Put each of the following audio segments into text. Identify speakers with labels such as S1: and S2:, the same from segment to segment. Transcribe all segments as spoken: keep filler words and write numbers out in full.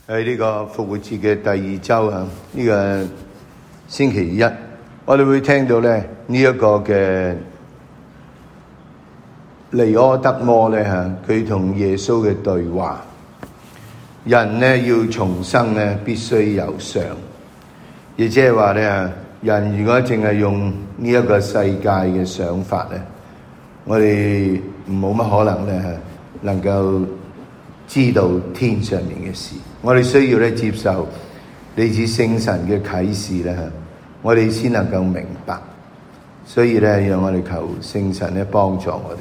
S1: 喺呢個復活節嘅第二周啊，呢、這個星期一，我哋會聽到咧呢一、這個嘅尼柯德摩咧吓，佢同耶穌嘅對話。人咧要重生咧，必須由上，亦即係話咧，人如果淨係用呢一個世界嘅想法咧，我哋冇乜可能咧能夠知道天上面嘅事。我哋需要咧接受嚟自聖神嘅啟示咧，我哋先能夠明白。所以咧，讓我哋求聖神咧幫助我哋。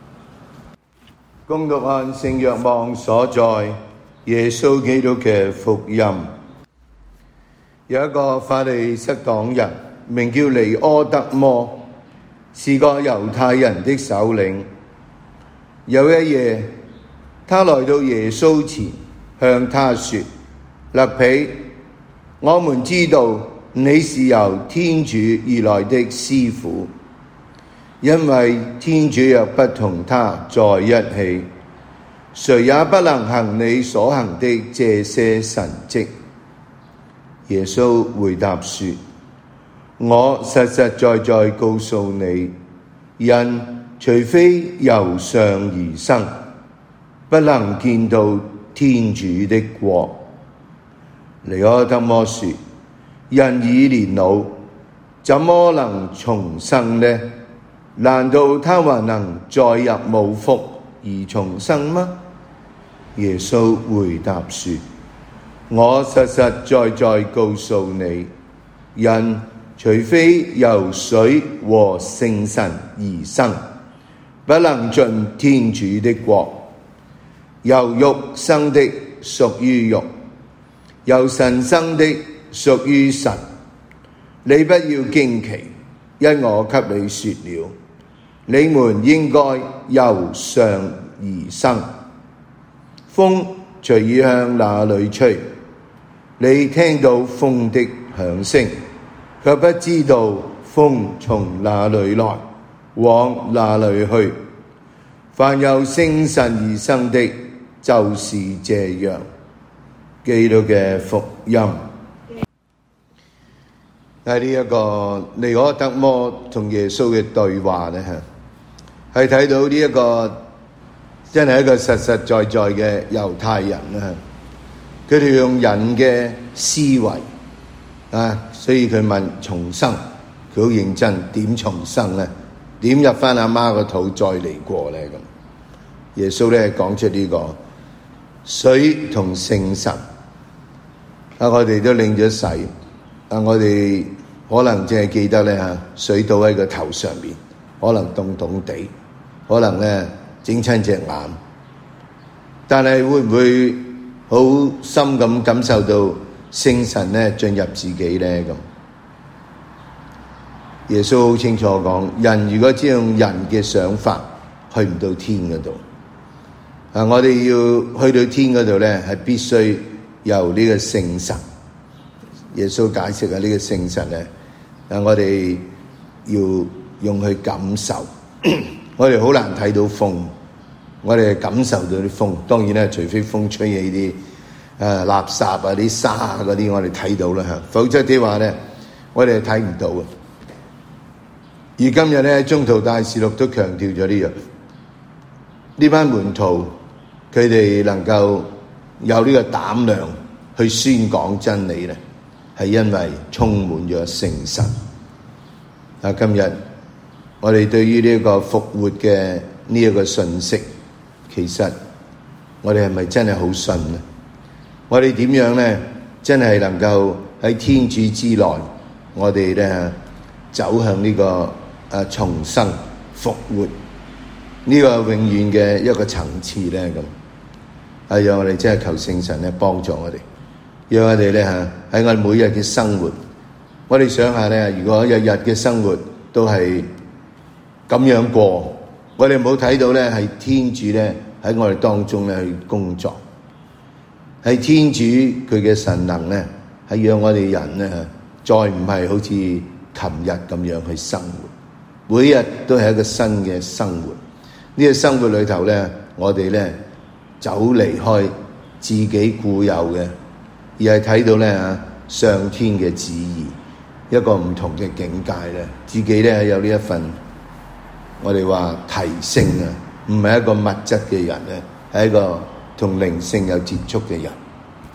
S1: 恭讀按聖若望所在耶穌基督嘅福音。有一個法利塞黨人，名叫尼柯德摩，是個猶太人的首領。有一夜，他來到耶穌前，向他說：勒彼，我們知道你是由天主而來的師傅，因為天主若不同他在一起，誰也不能行你所行的這些神蹟。耶穌回答說：我實實在在告訴你，人除非由上而生，不能見到天主的國。尼柯德摩說：人已年老，怎麼能重生呢？難道他還能再入母腹而重生嗎？耶穌回答說：我實實在在告訴你，人除非由水和聖神而生，不能進天主的國。由肉生的屬於肉，由神生的屬於神。你不要驚奇，因我給你說了，你們應該由上而生。風隨意向哪裏吹，你聽到風的響聲，卻不知道風從哪裏來，往哪裏去。凡由聖神而生的，就是這樣。基督嘅福音。喺呢一個尼柯德摩同耶穌嘅對話咧，係睇到呢一個真係一個實實在在嘅猶太人啦。佢哋用人嘅思維啊，所以佢問重生，佢好認真，點重生咧？點入翻阿媽個肚再嚟過咧？咁耶穌咧講出呢個水同聖神啊，我哋都領咗洗啊，我哋可能淨係記得咧吓，水倒喺個頭上面，可能凍凍地，可能咧整親隻眼，但係會唔會好深咁感受到聖神咧進入自己咧？咁耶穌好清楚講，人如果只用人嘅想法，去唔到天嗰度。啊，我哋要去到天嗰度咧，係必須由呢個聖神。耶穌解釋啊，呢個聖神咧，啊，我哋要用去感受。我哋好難睇到風，我哋感受到啲風。當然咧，除非風吹起啲誒垃圾啊、啲沙嗰啲，我哋睇到啦嚇。否則啲話咧，我哋係睇唔到嘅。而今日咧，宗徒大事錄都強調咗呢樣。呢班門徒佢哋能夠有呢個膽量去宣講真理咧，係因為充滿咗聖神。啊，今日我哋對於呢一個復活嘅呢一個信息，其實我哋係咪真係好信呢？我哋點樣咧，真係能夠喺天主之內，我哋咧走向呢個誒重生復活呢個永遠嘅一個層次咧？咁係讓我哋真係求聖神咧幫助我哋，讓我哋咧吓喺我哋每日嘅生活，我哋想下咧，如果日日嘅生活都係咁樣過，我哋冇睇到咧係天主咧喺我哋當中咧去工作，係天主佢嘅神能咧係讓我哋人咧再唔係好似琴日咁樣去生活，每日都係一個新嘅生活。呢個生活裏頭咧，我哋咧走離開自己固有嘅而係睇到咧上天嘅旨意，一個唔同嘅境界咧，自己咧有呢一份我哋話提升啊，唔係一個物質嘅人咧，係一個同靈性有接觸嘅人。